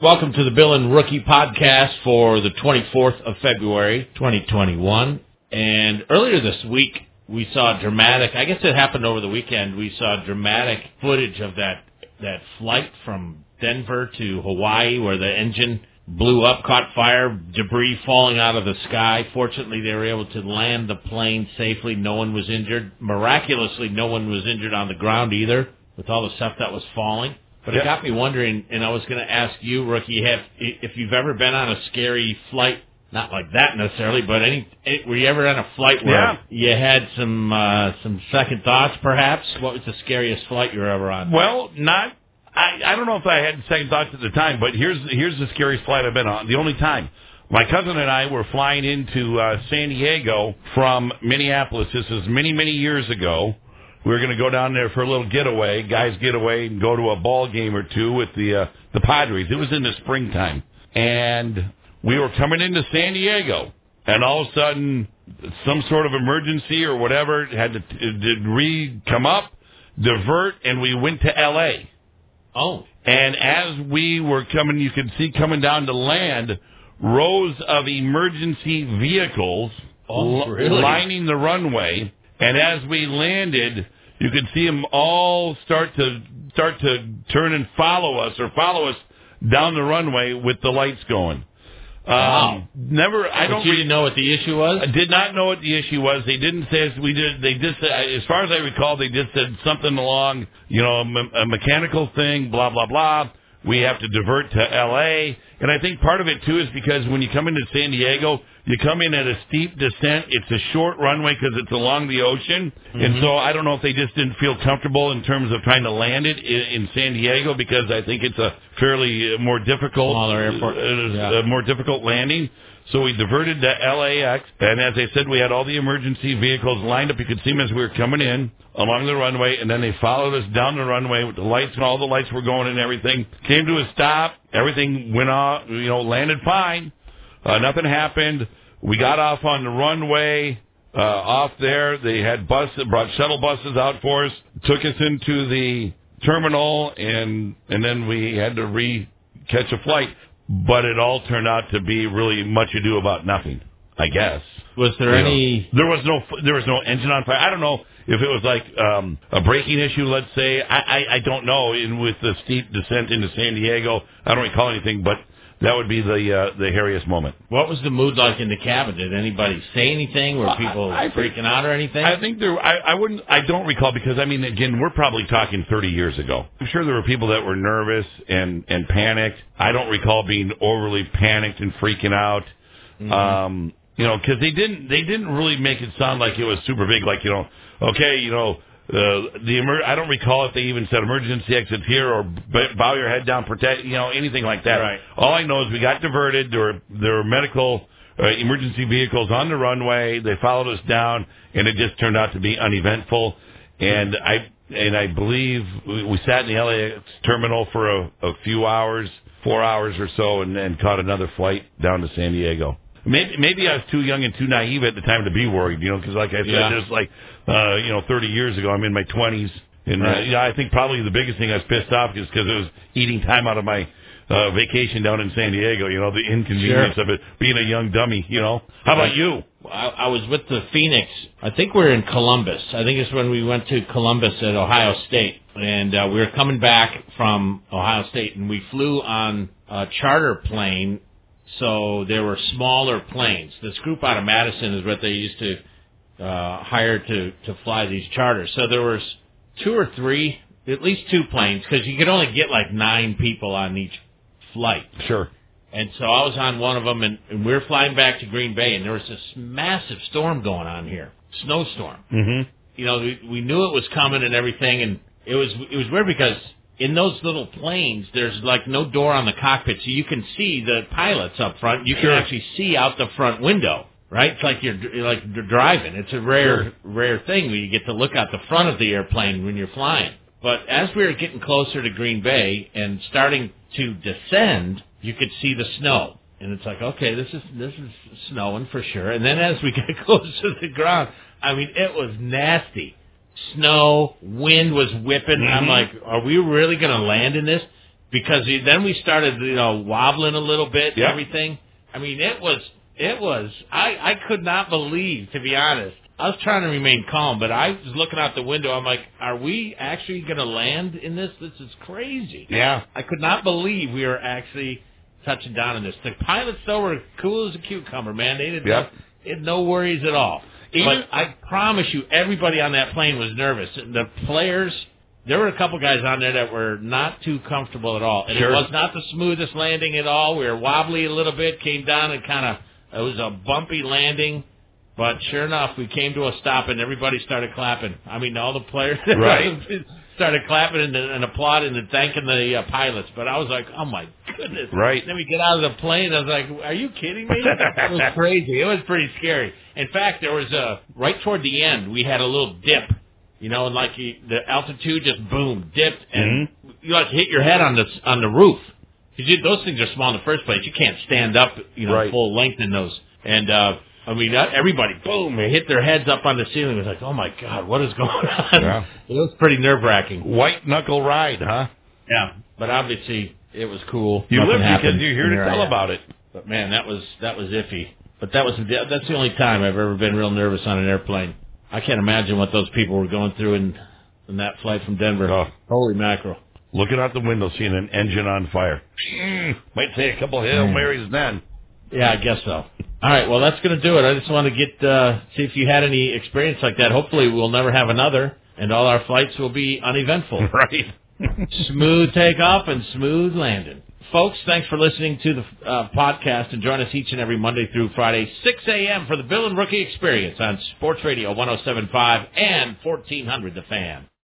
Welcome to the Bill and Rookie podcast for the 24th of February, 2021. And earlier this week, we saw dramatic, I guess it happened over the weekend, we saw dramatic footage of that flight from Denver to Hawaii where the engine blew up, caught fire, debris falling out of the sky. Fortunately, they were able to land the plane safely. No one was injured. Miraculously, no one was injured on the ground either with all the stuff that was falling. But it got me wondering, and I was going to ask you, Rookie, if you've ever been on a scary flight, not like that necessarily, but were you ever on a flight where you had some second thoughts, perhaps? What was the scariest flight you were ever on? Well, I don't know if I had second thoughts at the time, but here's the scariest flight I've been on. The only time. My cousin and I were flying into San Diego from Minneapolis. This is many, many years ago. We were going to go down there for a little guys getaway, and go to a ball game or two with the Padres. It was in the springtime. And we were coming into San Diego, and all of a sudden, some sort of emergency or whatever had to come up, divert, and we went to L.A. Oh. And as we were coming, you could see coming down to land, rows of emergency vehicles lining the runway. And as we landed, you could see them all start to turn and follow us down the runway with the lights going. Wow. You didn't know what the issue was? I did not know what the issue was. They didn't say as we did. They just, as far as I recall, they just said something along, a mechanical thing, blah blah blah. We have to divert to L.A. And I think part of it too is because when you come into San Diego, you come in at a steep descent. It's a short runway because it's along the ocean. Mm-hmm. And so I don't know if they just didn't feel comfortable in terms of trying to land it in San Diego, because I think it's a fairly more difficult, smaller airport, more difficult landing. So we diverted to LAX, and as I said, we had all the emergency vehicles lined up. You could see them as we were coming in along the runway, and then they followed us down the runway with the lights, and all the lights were going and everything. Came to a stop. Everything went off, landed fine. Nothing happened. We got off on the runway. Off there, they had brought shuttle buses out for us, took us into the terminal, and then we had to catch a flight. But it all turned out to be really much ado about nothing, I guess. Was there any? There was no engine on fire. I don't know if it was like a braking issue, let's say. I don't know. With the steep descent into San Diego, I don't recall anything, but that would be the hairiest moment. What was the mood like in the cabin? Did anybody say anything? Were people freaking out or anything? I think I don't recall, because, again, we're probably talking 30 years ago. I'm sure there were people that were nervous and panicked. I don't recall being overly panicked and freaking out. Mm-hmm. Because they didn't really make it sound like it was super big, like, I don't recall if they even said emergency exits here or bow your head down, protect, anything like that. Right. All I know is we got diverted. There were medical emergency vehicles on the runway. They followed us down, and it just turned out to be uneventful. And I believe we sat in the LAX terminal for a few hours, 4 hours or so, and then caught another flight down to San Diego. Maybe I was too young and too naive at the time to be worried, because like I said, just like 30 years ago, I'm in my 20s, and I think probably the biggest thing I was pissed off is because it was eating time out of my vacation down in San Diego. The inconvenience of it, being a young dummy. How about you? I was with the Phoenix. I think we're in Columbus. I think it's when we went to Columbus at Ohio State, and we were coming back from Ohio State, and we flew on a charter plane. So there were smaller planes. This group out of Madison is what they used to hire to fly these charters. So there was two or three, at least two planes, because you could only get like 9 people on each flight. Sure. And so I was on one of them, and we were flying back to Green Bay, and there was this massive storm going on here, snowstorm. Mm-hmm. We knew it was coming and everything, and it was weird because in those little planes, there's like no door on the cockpit, so you can see the pilots up front. You can actually see out the front window, right? It's like you're driving. It's a rare thing where you get to look out the front of the airplane when you're flying. But as we were getting closer to Green Bay and starting to descend, you could see the snow. And it's like, okay, this is snowing for sure. And then as we get closer to the ground, it was nasty. Snow, wind was whipping. Mm-hmm. I'm like, are we really going to land in this? because then we started, wobbling a little bit and Yep. everything. I mean, it was, I could not believe, to be honest. I was trying to remain calm, but I was looking out the window. I'm like, are we actually going to land in this? This is crazy. Yeah. I could not believe we were actually touching down in this. The pilots, though, were cool as a cucumber, man. They had no worries at all. But I promise you, everybody on that plane was nervous. The players, there were a couple guys on there that were not too comfortable at all. And It was not the smoothest landing at all. We were wobbly a little bit, came down and it was a bumpy landing. But sure enough, we came to a stop and everybody started clapping. I mean, all the players started clapping and applauding and thanking the pilots. But I was like, oh, my goodness. Right. Then we get out of the plane. I was like, are you kidding me? It was crazy. It was pretty scary. In fact, there was right toward the end, we had a little dip, and like the altitude just boom, dipped, and you like hit your head on the roof. Because those things are small in the first place. You can't stand up, full length in those. And, everybody, boom, they hit their heads up on the ceiling. It was like, oh, my God, what is going on? Yeah. It was pretty nerve-wracking. White knuckle ride, huh? Yeah, but obviously it was cool. You Nothing lived happened. because you're here to tell about it. But, man, that was iffy. But that's the only time I've ever been real nervous on an airplane. I can't imagine what those people were going through in that flight from Denver. Oh. Holy mackerel. Looking out the window, seeing an engine on fire. Might say a couple of Hail Marys then. Yeah, I guess so. All right, well, that's going to do it. I just want to see if you had any experience like that. Hopefully we'll never have another, and all our flights will be uneventful. Right. Smooth takeoff and smooth landing. Folks, thanks for listening to the podcast, and join us each and every Monday through Friday, 6 a.m. for the Bill and Rookie Experience on Sports Radio 107.5 and 1400 The Fan.